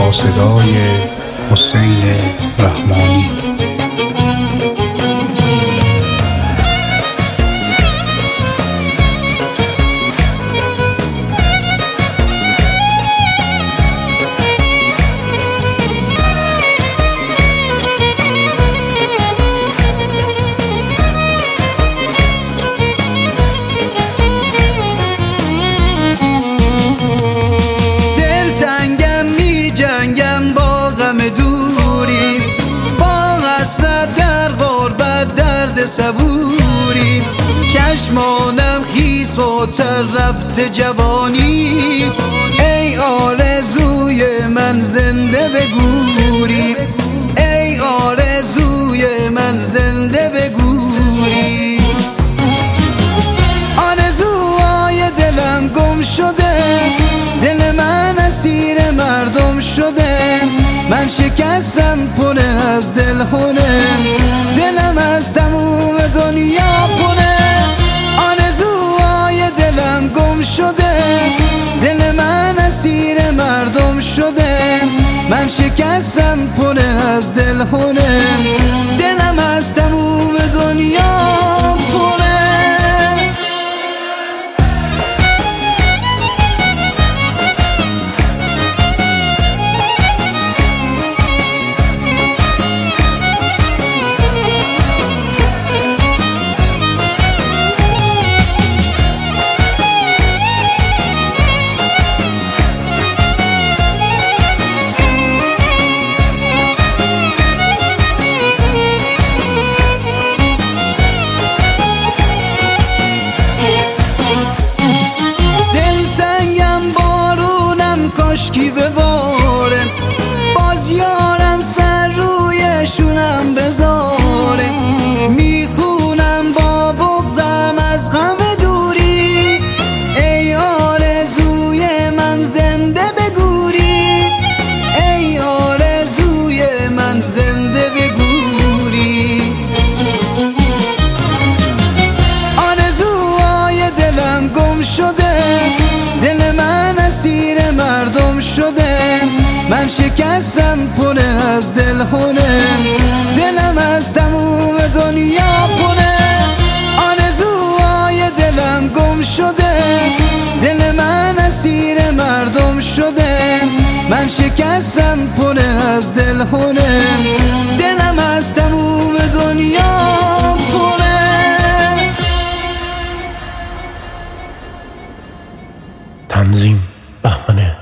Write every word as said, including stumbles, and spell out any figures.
با صدای حسین رحمانی. صبوری چشمانم خیس و تر رفته جوانی، ای آرزوی من زنده بگوری، ای آرزوی من زنده بگوری. آرزوهای دلم گم شده، دل من اسیر مردم شده، من شکستم پر از دل خونه، دلم از تموم دنیا پره. آرزوهای دلم گم شده، دل من اسیر مردم شده، من شکستم پر از دل خونه، دلم از تموم دنیا پره. کاشکی بباره، باز یارم سر روی شونم بذاره، میخونم با بغضم از غم دوری، ای آرزوی من زنده بگوری، ای آرزوی من زنده بگوری. آرزوهای دلم گم شده، دل من اسیر مردم شده، من شکستم پر از دل خونه، دلم از تموم دنیا پره. آرزوهای دلم گم شده، دل من اسیر مردم شده، من شکستم پر از دل خونه، دلم از تموم دنیا پره. تنظیم بهمن